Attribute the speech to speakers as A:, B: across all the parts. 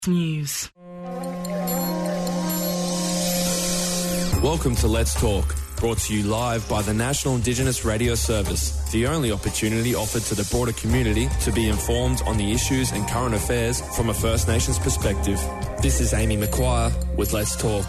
A: News.
B: Welcome to Let's Talk, brought to you live by the National Indigenous Radio Service, the only opportunity offered to the broader community to be informed on the issues and current affairs from a First Nations perspective. This is Amy McQuire with Let's Talk.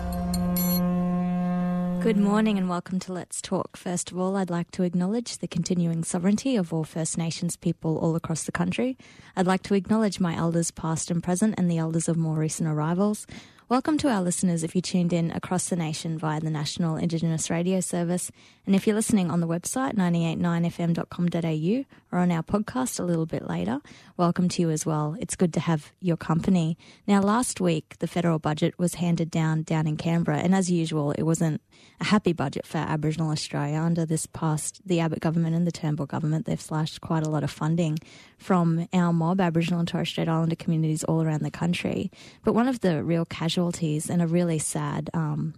C: Good morning and welcome to Let's Talk. First of all, I'd like to acknowledge the continuing sovereignty of all First Nations people all across the country. I'd like to acknowledge my elders past and present and the elders of more recent arrivals. Welcome to our listeners if you tuned in across the nation via the National Indigenous Radio Service. And if you're listening on the website 989fm.com.au or on our podcast a little bit later, welcome to you as well. It's good to have your company. Now, last week, the federal budget was handed down in Canberra. And as usual, it wasn't a happy budget for Aboriginal Australia. Under this past, the Abbott government and the Turnbull government, they've slashed quite a lot of funding from our mob, Aboriginal and Torres Strait Islander communities all around the country. But one of the real casualties and a really sad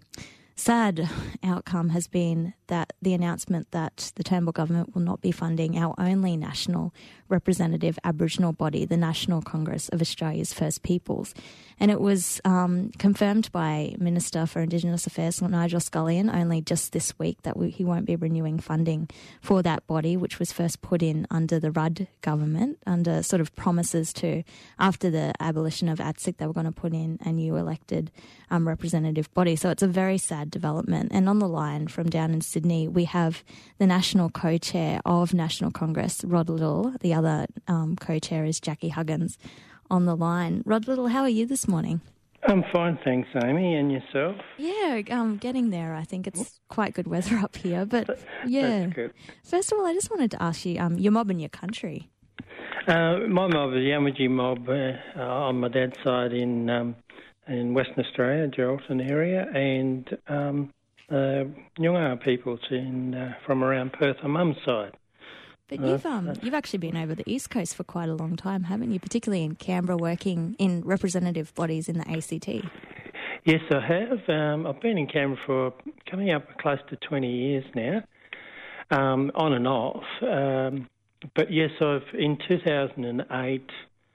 C: outcome has been that the announcement that the Turnbull government will not be funding our only national representative Aboriginal body, the National Congress of Australia's First Peoples. And it was confirmed by Minister for Indigenous Affairs, Nigel Scullion, only just this week that he won't be renewing funding for that body, which was first put in under the Rudd government, under sort of promises to, after the abolition of ATSIC, they were going to put in a new elected representative body. So it's a very sad development. And on the line from down in Sydney, we have the National Co-Chair of National Congress, Rod Liddle. The other Co-Chair is Jackie Huggins on the line. Rod Liddle, how are you this morning?
D: I'm fine, thanks, Amy. And yourself?
C: Yeah, getting there. I think it's quite good weather up here. But yeah,
D: that's good.
C: First of all, I just wanted to ask you, your mob and your country.
D: My mob is Yamatji mob on my dad's side in Western Australia, Geraldton area, and Nyungar peoples from around Perth on mum's side.
C: But you've actually been over the East Coast for quite a long time, haven't you? Particularly in Canberra, working in representative bodies in the ACT.
D: Yes, I have. I've been in Canberra for coming up close to 20 years now, on and off. But yes, in 2008,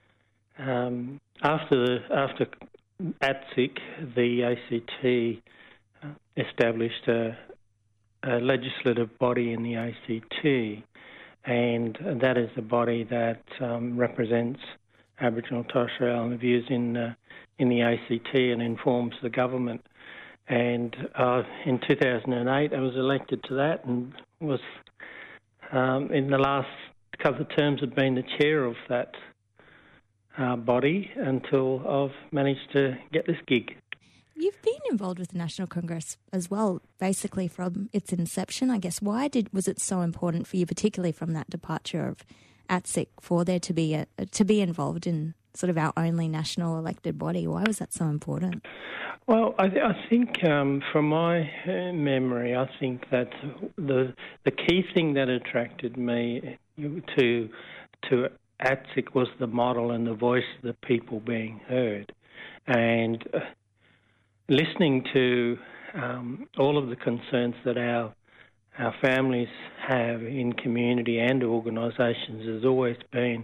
D: after ATSIC, the ACT established a legislative body in the ACT, and that is the body that represents Aboriginal and Torres Strait Islander views in the ACT and informs the government. And in 2008, I was elected to that and was, in the last couple of terms, had been the chair of that body until I've managed to get this gig.
C: You've been involved with the National Congress as well, basically from its inception, I guess. Why was it so important for you, particularly from that departure of ATSIC, for there to be involved in sort of our only national elected body? Why was that so important?
D: Well, I think from my memory, I think that the key thing that attracted me to ATSIC was the model and the voice of the people being heard. And listening to all of the concerns that our families have in community and organisations has always been,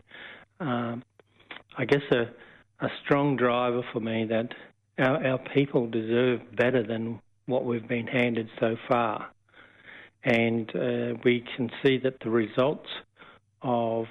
D: I guess, a strong driver for me that our people deserve better than what we've been handed so far. And we can see that the results of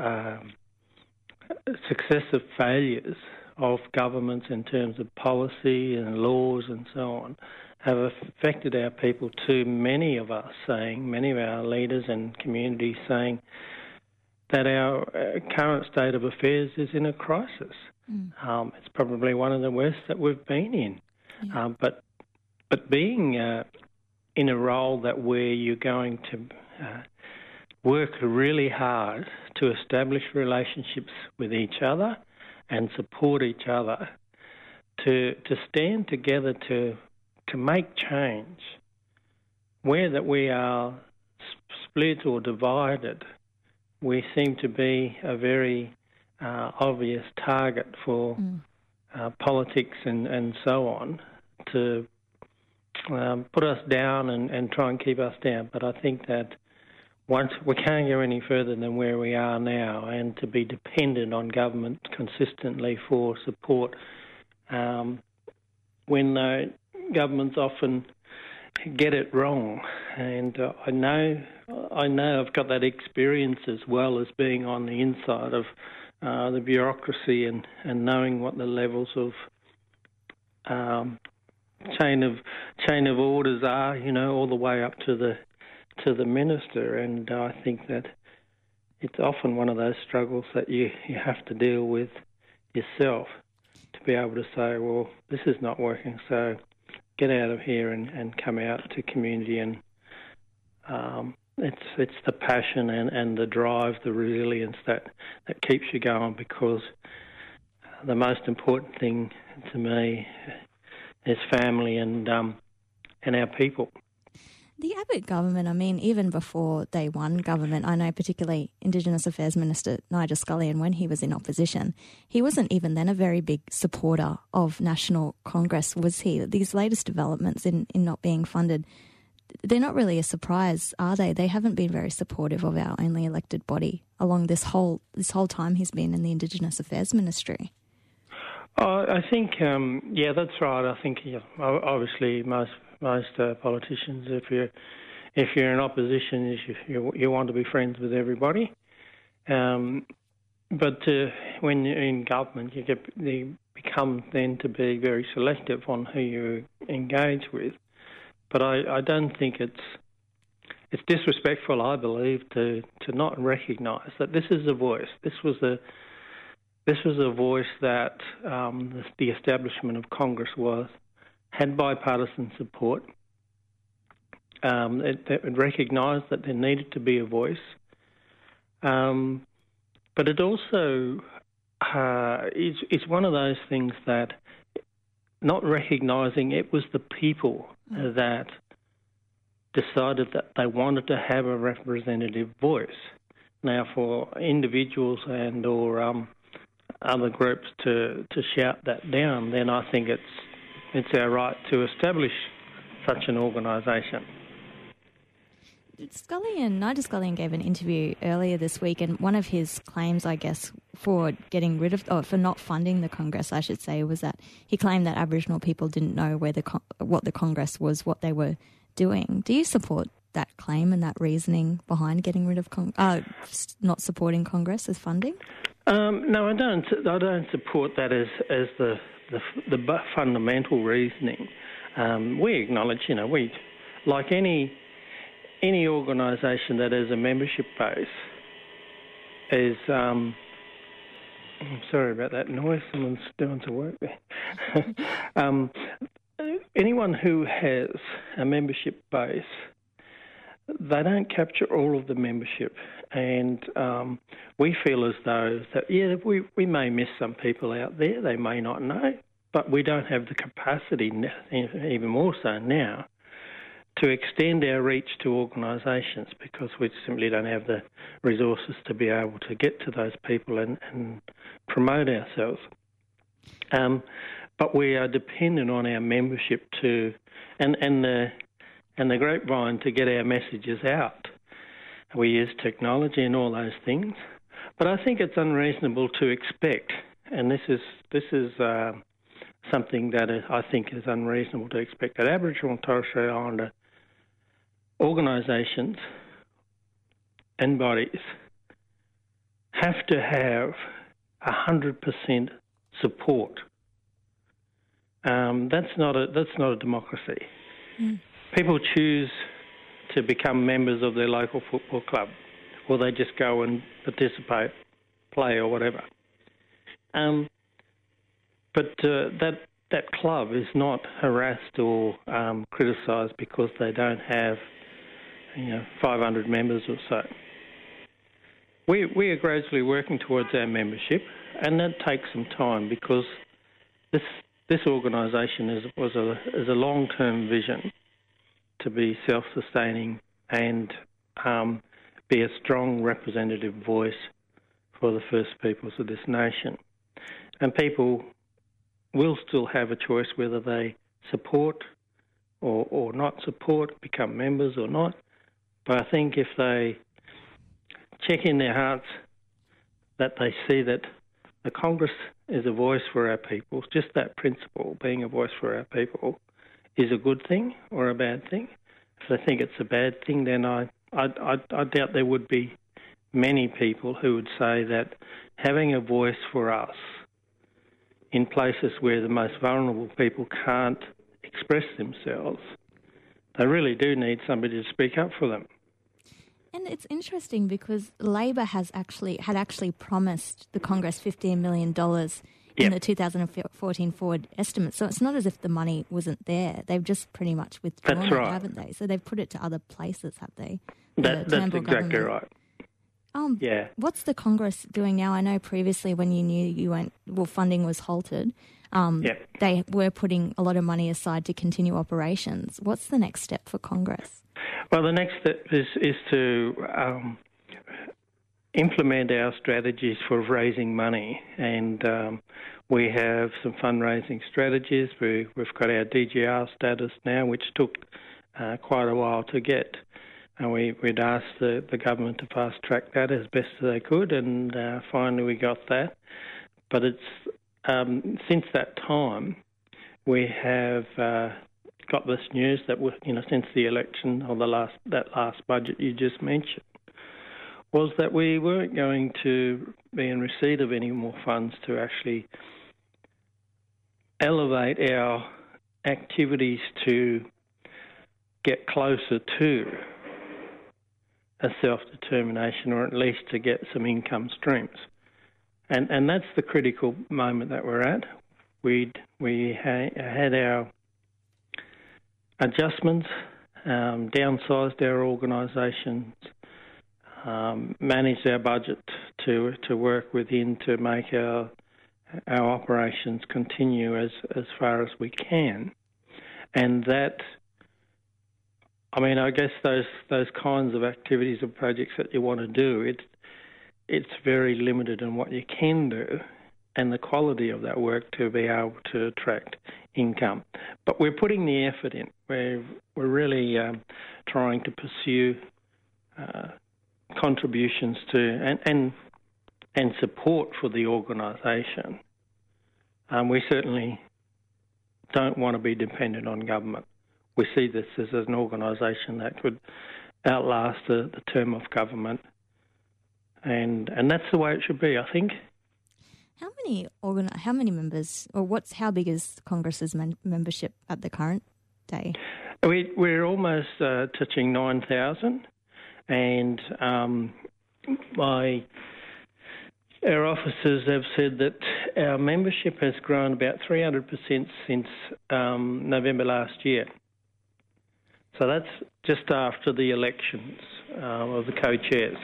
D: successive failures of governments in terms of policy and laws and so on have affected our people too. Many of our leaders and communities saying that our current state of affairs is in a crisis. It's probably one of the worst that we've been in. Yeah. But being in a role where you're going to work really hard to establish relationships with each other and support each other, to stand together to make change, where that we are split or divided, we seem to be a very obvious target for politics and so on to put us down and try and keep us down. But I think that once we can't go any further than where we are now, and to be dependent on government consistently for support when governments often get it wrong. And I know I've got that experience as well as being on the inside of the bureaucracy and knowing what the levels of chain of orders are, all the way up to the minister. And I think that it's often one of those struggles that you have to deal with yourself to be able to say, well, this is not working, so get out of here and come out to community. And it's the passion and the drive, the resilience that keeps you going, because the most important thing to me is family and our people.
C: The Abbott government, even before they won government, I know particularly Indigenous Affairs Minister Nigel Scullion, when he was in opposition, he wasn't even then a very big supporter of National Congress, was he? These latest developments in not being funded, they're not really a surprise, are they? They haven't been very supportive of our only elected body along this whole time he's been in the Indigenous Affairs Ministry.
D: I think, that's right. I think obviously most politicians, if you're in opposition, you want to be friends with everybody. But when you're in government, you become then to be very selective on who you engage with. But I don't think it's disrespectful, I believe, to not recognise that this is a voice. This was a voice that the establishment of Congress had bipartisan support. It recognised that there needed to be a voice. But it also is one of those things that, not recognising it was the people that decided that they wanted to have a representative voice. Now, for individuals and or other groups to shout that down, then I think it's our right to establish such an organisation.
C: Nigel Scullion gave an interview earlier this week, and one of his claims, I guess, for not funding the Congress, I should say, was that he claimed that Aboriginal people didn't know what the Congress was, what they were doing. Do you support that claim and that reasoning behind getting rid of not supporting Congress as funding?
D: No, I don't. I don't support that as the fundamental reasoning. We acknowledge, we like any organisation that has a membership base is. I'm sorry about that noise. Someone's doing some work there. Anyone who has a membership base, they don't capture all of the membership, and we feel as though that we may miss some people out there. They may not know, but we don't have the capacity, even more so now, to extend our reach to organisations, because we simply don't have the resources to be able to get to those people and promote ourselves. But we are dependent on our membership and the grapevine to get our messages out. We use technology and all those things, but I think it's unreasonable to expect, and this is something that I think is unreasonable to expect, that Aboriginal and Torres Strait Islander organisations and bodies have to have 100% support. That's not a democracy. Mm. People choose to become members of their local football club, or they just go and participate, play or whatever. But that club is not harassed or criticised because they don't have 500 members or so. We are gradually working towards our membership, and that takes some time, because this organisation is a long-term vision to be self-sustaining and be a strong representative voice for the First Peoples of this nation. And people will still have a choice whether they support or not support, become members or not. But I think if they check in their hearts that they see that the Congress is a voice for our people. Just that principle, being a voice for our people, is a good thing or a bad thing. If they think it's a bad thing, then I doubt there would be many people who would say that having a voice for us in places where the most vulnerable people can't express themselves, they really do need somebody to speak up for them.
C: And it's interesting because Labor had actually promised the Congress $15 million in the 2014 Ford estimate. So it's not as if the money wasn't there. They've just pretty much withdrawn it, haven't they? So they've put it to other places, have they?
D: That's exactly right.
C: What's the Congress doing now? I know previously when you knew funding was halted, they were putting a lot of money aside to continue operations. What's the next step for Congress?
D: Well, the next step is to implement our strategies for raising money, and we have some fundraising strategies. We've got our DGR status now, which took quite a while to get, and we'd asked the government to fast track that as best as they could, and finally we got that. But it's since that time we have got this news that since the election or that last budget you just mentioned, was that we weren't going to be in receipt of any more funds to actually elevate our activities to get closer to a self-determination, or at least to get some income streams. And that's the critical moment that we're at. We had our adjustments, downsized our organisations, managed our budget to work within to make our operations continue as far as we can. And that, I guess those kinds of activities or projects that you want to do, it's very limited in what you can do and the quality of that work to be able to attract income. But we're putting the effort in. We're really trying to pursue contributions to and support for the organisation. We certainly don't want to be dependent on government. We see this as an organisation that could outlast the term of government, and that's the way it should be, I think.
C: How many members, or how big is Congress's membership at the current day?
D: We're almost touching 9,000, and our officers have said that our membership has grown about 300% since November last year. So that's just after the elections of the co-chairs.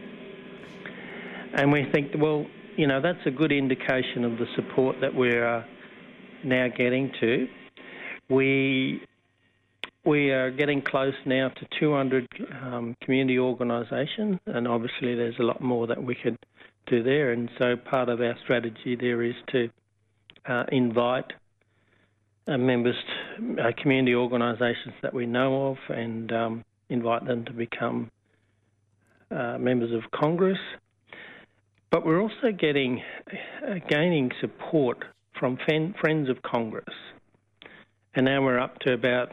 D: And we think, that's a good indication of the support that we're now getting to. We are getting close now to 200 community organisations, and obviously there's a lot more that we could do there. And so part of our strategy there is to invite members, community organisations that we know of, and invite them to become members of Congress. But we're also gaining support from Friends of Congress. And now we're up to about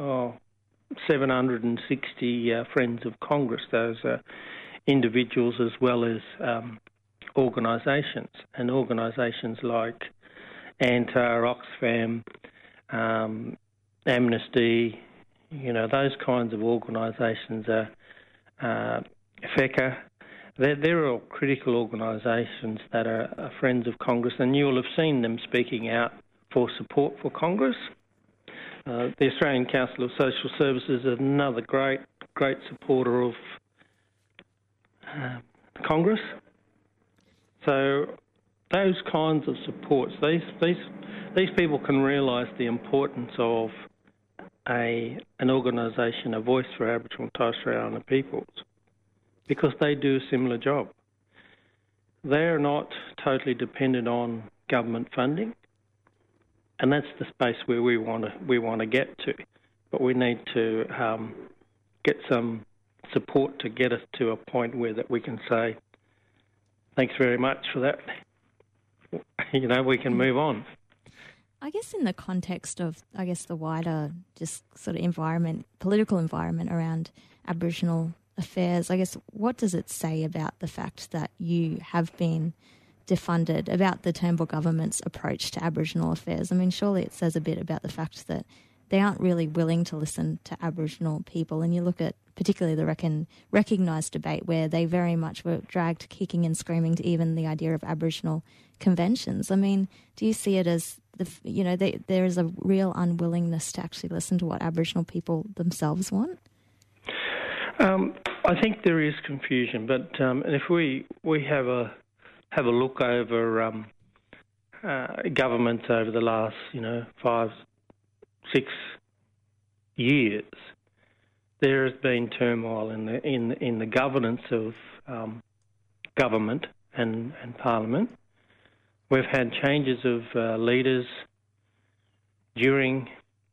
D: 760 Friends of Congress. Those are individuals as well as organisations. And organisations like ANTAR, Oxfam, Amnesty, those kinds of organisations are FECA. They're all critical organisations that are Friends of Congress, and you'll have seen them speaking out for support for Congress. The Australian Council of Social Services is another great supporter of Congress. So those kinds of supports, these people can realise the importance of an organisation, a voice for Aboriginal and Torres Strait Islander peoples, because they do a similar job. They're not totally dependent on government funding, and that's the space where we want to get to. But we need to get some support to get us to a point where that we can say, thanks very much for that. We can move on.
C: I guess in the context of, the wider just sort of political environment around Aboriginal affairs, what does it say about the fact that you have been defunded, about the Turnbull government's approach to Aboriginal affairs? I mean, surely it says a bit about the fact that they aren't really willing to listen to Aboriginal people. And you look at particularly the recognised debate where they very much were dragged kicking and screaming to even the idea of Aboriginal conventions. I mean, do you see it as, there is a real unwillingness to actually listen to what Aboriginal people themselves want?
D: I think there is confusion, but if we have a look over governments over the last 5-6 years, there has been turmoil in the governance of government and Parliament. We've had changes of leaders during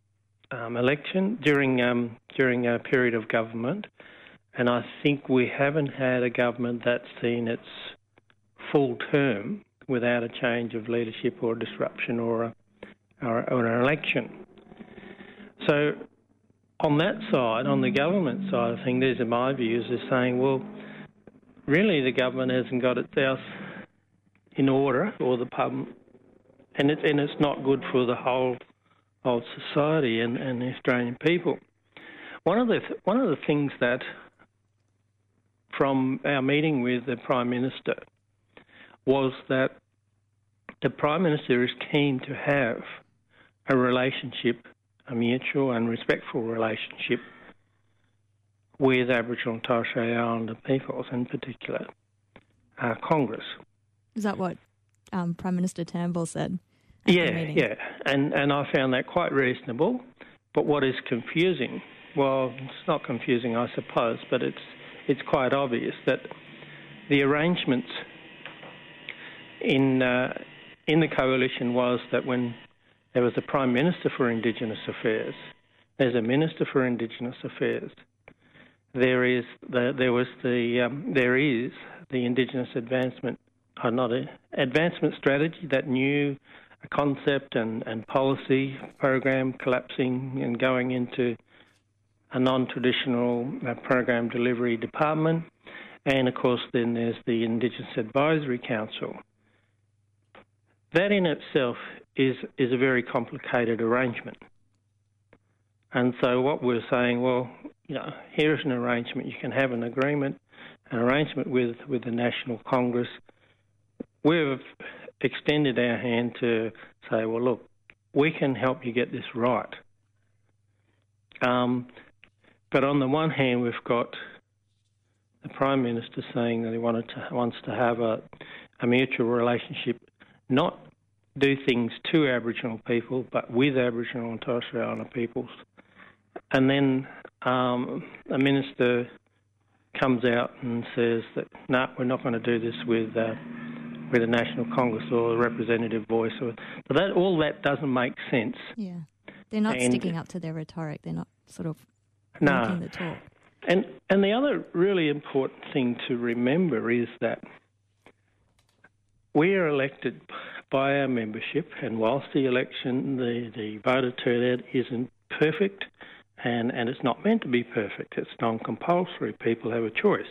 D: during a period of government, and I think we haven't had a government that's seen its full term without a change of leadership or disruption or an election. So on that side, on the government side of things, these are my views, is saying, well, really the government hasn't got itself in order, or the pub, and it's not good for the whole of society and the Australian people. One of the things that, from our meeting with the Prime Minister, was that the Prime Minister is keen to have a relationship, a mutual and respectful relationship with Aboriginal and Torres Strait Islander peoples, in particular, Congress.
C: Is that what Prime Minister Turnbull said?
D: Yeah, and I found that quite reasonable. But what is confusing, well, it's not confusing, I suppose, but it's quite obvious that the arrangements in the coalition was that when there was a Prime Minister for Indigenous Affairs, there's a Minister for Indigenous Affairs, there is the Indigenous Advancement Strategy, that new concept and policy program collapsing and going into a non-traditional program delivery department. And, of course, then there's the Indigenous Advisory Council. That in itself is a very complicated arrangement. And so what we're saying, well, here's an arrangement. You can have an arrangement with the National Congress. We've extended our hand to say, well, look, we can help you get this right. But on the one hand, we've got the Prime Minister saying that he wants to have a mutual relationship, not do things to Aboriginal people, but with Aboriginal and Torres Strait Islander peoples. And then a minister comes out and says that, no, we're not going to do this with the National Congress or the representative voice. But all that doesn't make sense.
C: Yeah. They're not sticking up to their rhetoric. They're not sort of walking the talk.
D: And the other really important thing to remember is that we are elected by our membership, and whilst the election, the voter turnout isn't perfect, and it's not meant to be perfect, it's non-compulsory, people have a choice.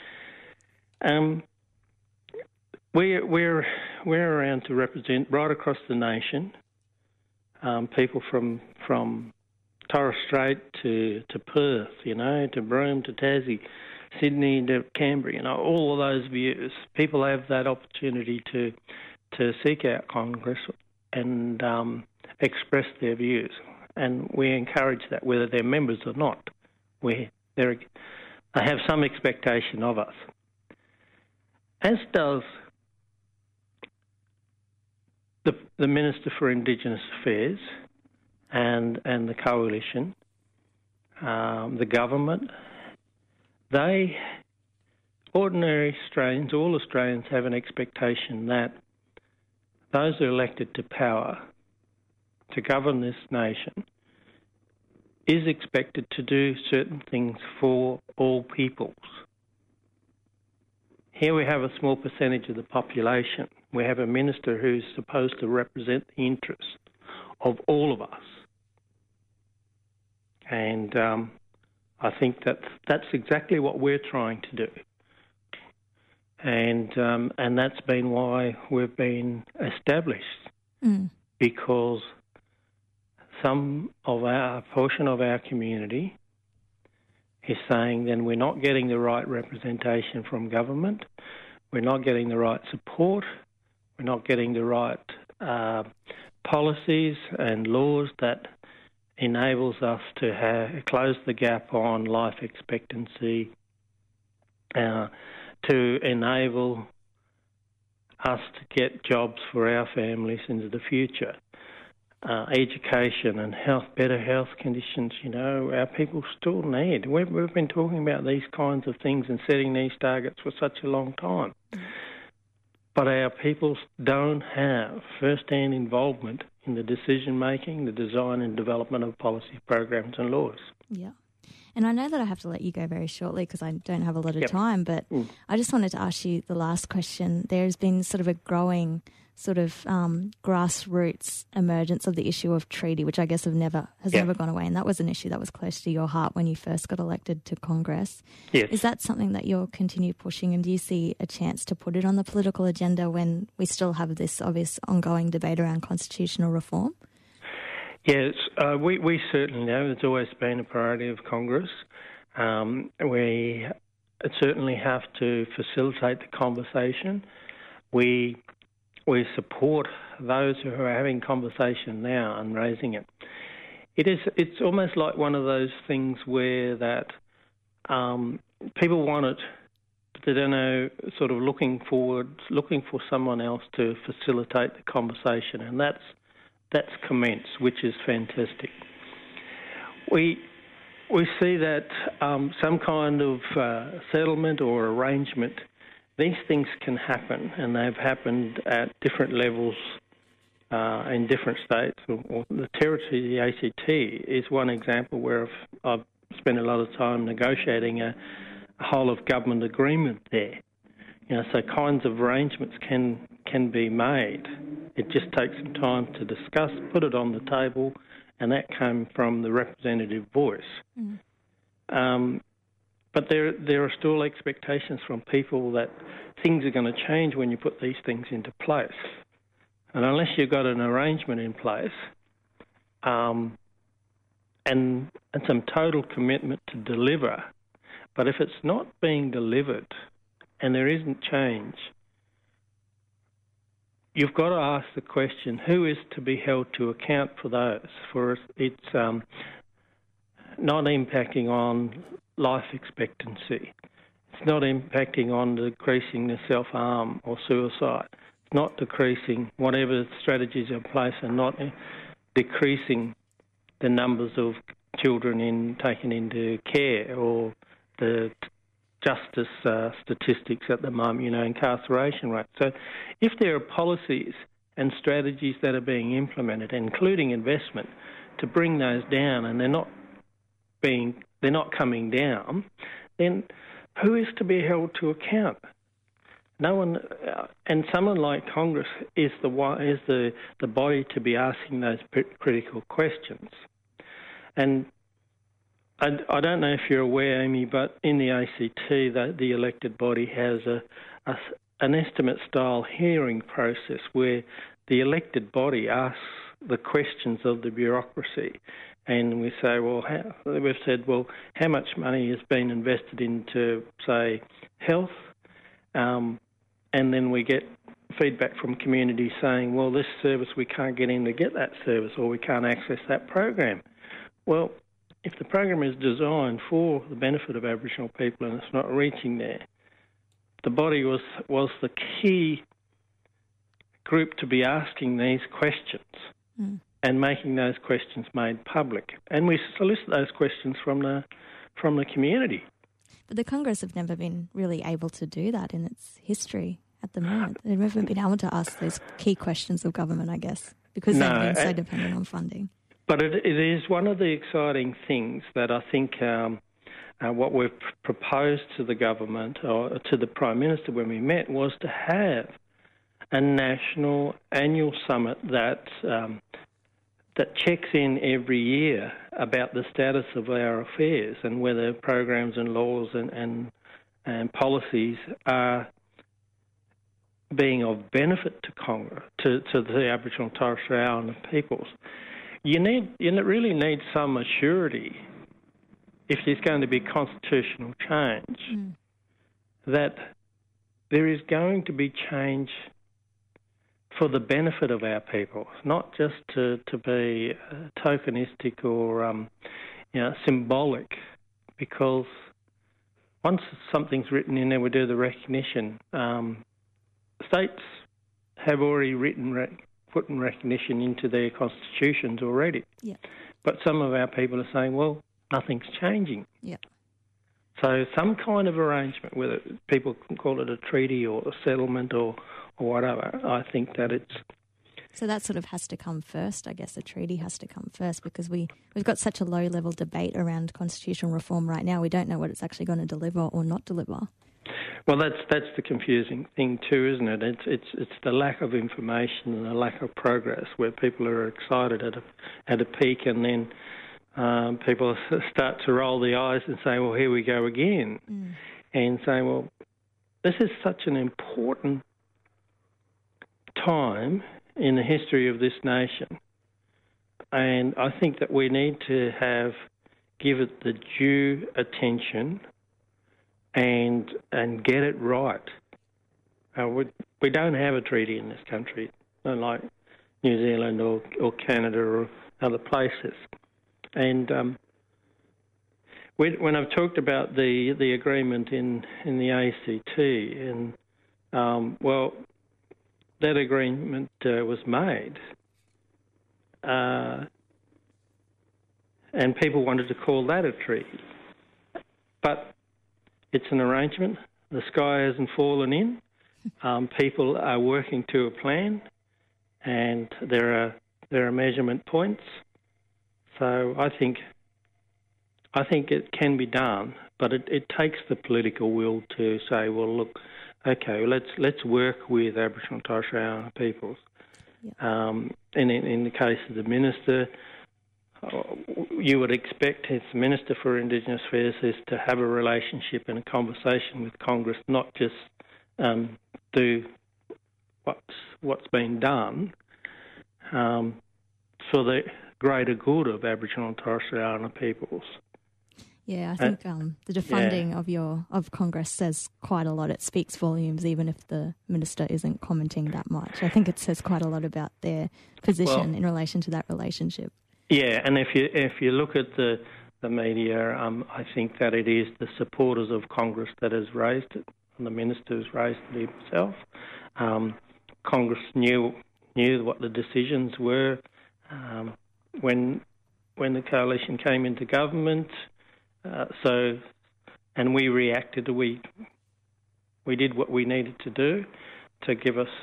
D: We're around to represent right across the nation, people from Torres Strait to Perth, to Broome to Tassie, Sydney to Canberra, all of those views. People have that opportunity to seek out Congress and express their views, and we encourage that, whether they're members or not. They have some expectation of us, as does the Minister for Indigenous Affairs and the Coalition, the government. Ordinary Australians, all Australians, have an expectation that those who are elected to power to govern this nation is expected to do certain things for all peoples. Here we have a small percentage of the population. We have a minister who's supposed to represent the interests of all of us. And I think that's exactly what we're trying to do. And that's been why we've been established, because some of our portion of our community is saying then we're not getting the right representation from government, we're not getting the right support, we're not getting the right policies and laws that enables us to close the gap on life expectancy, to enable us to get jobs for our families into the future. Education and health, better health conditions, our people still need. We've been talking about these kinds of things and setting these targets for such a long time. But our people don't have first-hand involvement in the decision-making, the design and development of policy programs and laws.
C: Yeah. And I know that I have to let you go very shortly because I don't have a lot of time, but I just wanted to ask you the last question. There's been sort of a growing grassroots emergence of the issue of treaty, which I guess has never gone away, and that was an issue that was close to your heart when you first got elected to Congress.
D: Yes.
C: Is that something that you'll continue pushing, and do you see a chance to put it on the political agenda when we still have this obvious ongoing debate around constitutional reform?
D: Yes, we certainly know it's always been a priority of Congress. We certainly have to facilitate the conversation. We support those who are having conversation now and raising it. It's almost like one of those things where that people want it, but they don't know, sort of looking for someone else to facilitate the conversation, and that's commenced, which is fantastic. We see that some kind of settlement or arrangement, these things can happen, and they've happened at different levels in different states. Or the territory, the ACT, is one example where I've spent a lot of time negotiating a whole of government agreement there. So kinds of arrangements can be made. It just takes some time to discuss, put it on the table, and that came from the representative voice. But there are still expectations from people that things are going to change when you put these things into place. And unless you've got an arrangement in place and some total commitment to deliver, but if it's not being delivered and there isn't change, you've got to ask the question, who is to be held to account for those? For it's not impacting on life expectancy. It's not impacting on decreasing the self-harm or suicide. It's not decreasing whatever strategies are in place and not decreasing the numbers of children taken into care or the justice statistics at the moment, incarceration rate. So if there are policies and strategies that are being implemented, including investment, to bring those down, and they're not coming down, then who is to be held to account? No one, and someone like Congress is the body to be asking those critical questions. And I don't know if you're aware, Amy, but in the ACT, the elected body has an estimate-style hearing process where the elected body asks the questions of the bureaucracy. And we say, how much money has been invested into, say, health? And then we get feedback from communities saying, well, this service, we can't get in to get that service, or we can't access that program. Well, if the program is designed for the benefit of Aboriginal people and it's not reaching there, the body was the key group to be asking these questions and making those questions made public. And we solicit those questions from the community.
C: But the Congress have never been really able to do that in its history at the moment. They've never been able to ask those key questions of government, I guess, because they've been so dependent on funding.
D: But it is one of the exciting things that I think what we've proposed to the government or to the Prime Minister when we met was to have a national annual summit that checks in every year about the status of our affairs and whether programs and laws and policies are being of benefit to Congo, to the Aboriginal and Torres Strait Islander peoples. You really need some assurity if there's going to be constitutional change that there is going to be change for the benefit of our people, not just to be tokenistic or symbolic, because once something's written in there, we do the recognition. States have already put recognition into their constitutions already. Yeah. But some of our people are saying, well, nothing's changing. Yeah. So some kind of arrangement, whether people can call it a treaty or a settlement or whatever, I think that it's...
C: So that sort of has to come first. I guess a treaty has to come first because we've got such a low-level debate around constitutional reform right now. We don't know what it's actually going to deliver or not deliver.
D: Well, that's the confusing thing too, isn't it? It's the lack of information and the lack of progress where people are excited at a peak and then people start to roll the eyes and say, well, here we go again. And say, well, this is such an important time in the history of this nation. And I think that we need to give it the due attention and get it right. We don't have a treaty in this country, unlike New Zealand or Canada or other places. And when I've talked about the agreement in the ACT, and well, that agreement was made, and people wanted to call that a treaty, but it's an arrangement. The sky hasn't fallen in. People are working to a plan, and there are measurement points. So I think it can be done, but it takes the political will to say, well, look, okay, let's work with Aboriginal and Torres Strait Islander peoples. Yeah. In the case of the minister, you would expect as Minister for Indigenous Affairs is to have a relationship and a conversation with Congress, not just do what's been done for the greater good of Aboriginal and Torres Strait Islander peoples.
C: Yeah, I think the defunding of Congress says quite a lot. It speaks volumes, even if the minister isn't commenting that much. I think it says quite a lot about their position in relation to that relationship. Yeah,
D: and if you look at the media, I think that it is the supporters of Congress that has raised it, and the minister has raised it himself. Congress knew what the decisions were when the coalition came into government. And we reacted. We did what we needed to do to give us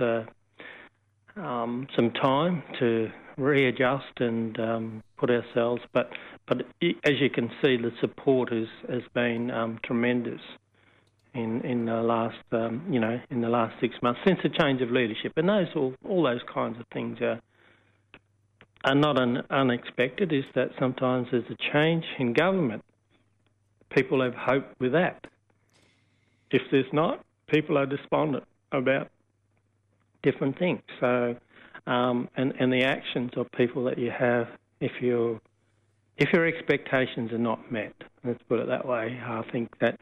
D: some time to readjust and put ourselves. But as you can see, the support has been tremendous in the last in the last 6 months since the change of leadership. And all those kinds of things are not unexpected. Is that sometimes there's a change in government. People have hope with that. If there's not, people are despondent about different things. So, and the actions of people that you have, if your expectations are not met, let's put it that way, I think that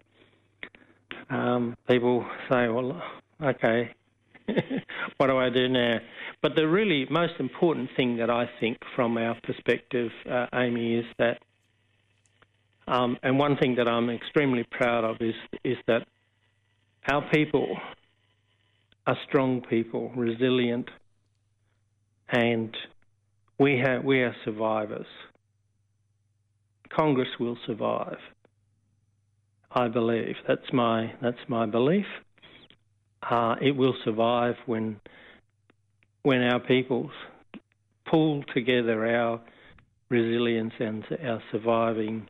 D: people say, well, okay, what do I do now? But the really most important thing that I think from our perspective, Amy, is that and one thing that I'm extremely proud of is that our people are strong people, resilient, and we are survivors. Congress will survive, I believe. That's my belief. It will survive when our peoples pull together our resilience and our surviving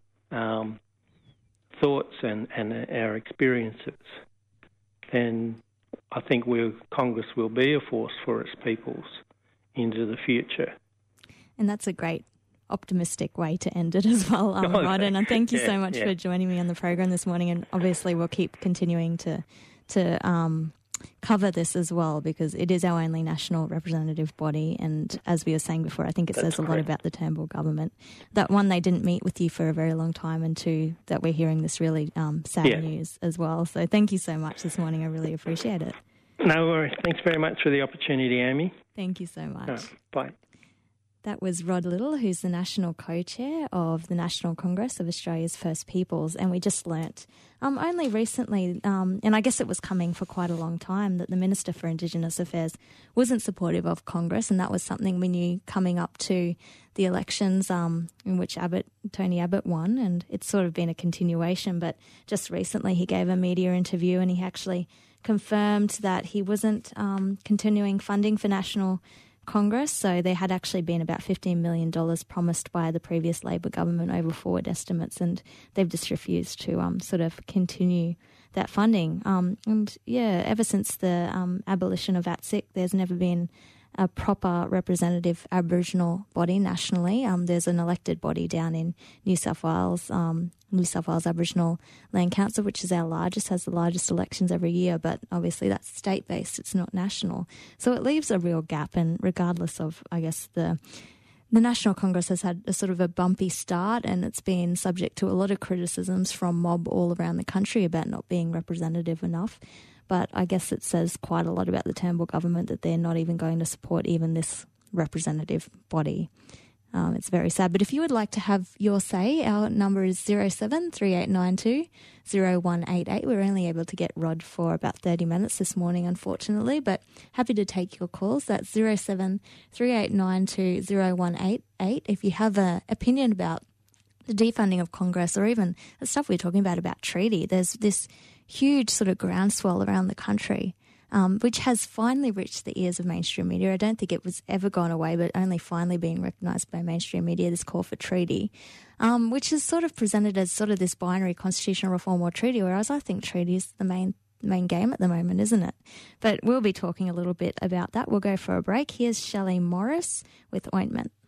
D: thoughts and our experiences, then I think Congress will be a force for its peoples into the future.
C: And that's a great optimistic way to end it as well, Rod. And thank you so much for joining me on the program this morning. And obviously we'll keep continuing to cover this as well, because it is our only national representative body. And as we were saying before, I think it says a lot about the Turnbull government. That one, they didn't meet with you for a very long time, and two, that we're hearing this really sad news as well. So thank you so much this morning. I really appreciate it.
D: No worries. Thanks very much for the opportunity, Amy.
C: Thank you so much.
D: Bye.
C: That was Rod Little, who's the National Co-Chair of the National Congress of Australia's First Peoples. And we just learnt only recently, and I guess it was coming for quite a long time, that the Minister for Indigenous Affairs wasn't supportive of Congress, and that was something we knew coming up to the elections in which Tony Abbott won, and it's sort of been a continuation. But just recently he gave a media interview and he actually confirmed that he wasn't continuing funding for National Congress. So there had actually been about $15 million promised by the previous Labor government over forward estimates, and they've just refused to sort of continue that funding. Ever since the abolition of ATSIC, there's never been a proper representative Aboriginal body nationally. There's an elected body down in New South Wales Aboriginal Land Council, which is our largest, has the largest elections every year, but obviously that's state-based, it's not national. So it leaves a real gap, and regardless of, I guess, the National Congress has had a sort of a bumpy start, and it's been subject to a lot of criticisms from mob all around the country about not being representative enough. But I guess it says quite a lot about the Turnbull government that they're not even going to support even this representative body. It's very sad. But if you would like to have your say, our number is 073892 0188. We're only able to get Rod for about 30 minutes this morning, unfortunately, but happy to take your calls. That's 073892 0188. If you have an opinion about the defunding of Congress, or even the stuff we're talking about treaty, there's this huge sort of groundswell around the country, which has finally reached the ears of mainstream media. I don't think it was ever gone away, but only finally being recognised by mainstream media, this call for treaty, which is sort of presented as sort of this binary constitutional reform or treaty, whereas I think treaty is the main game at the moment, isn't it? But we'll be talking a little bit about that. We'll go for a break. Here's Shelley Morris with Ointment.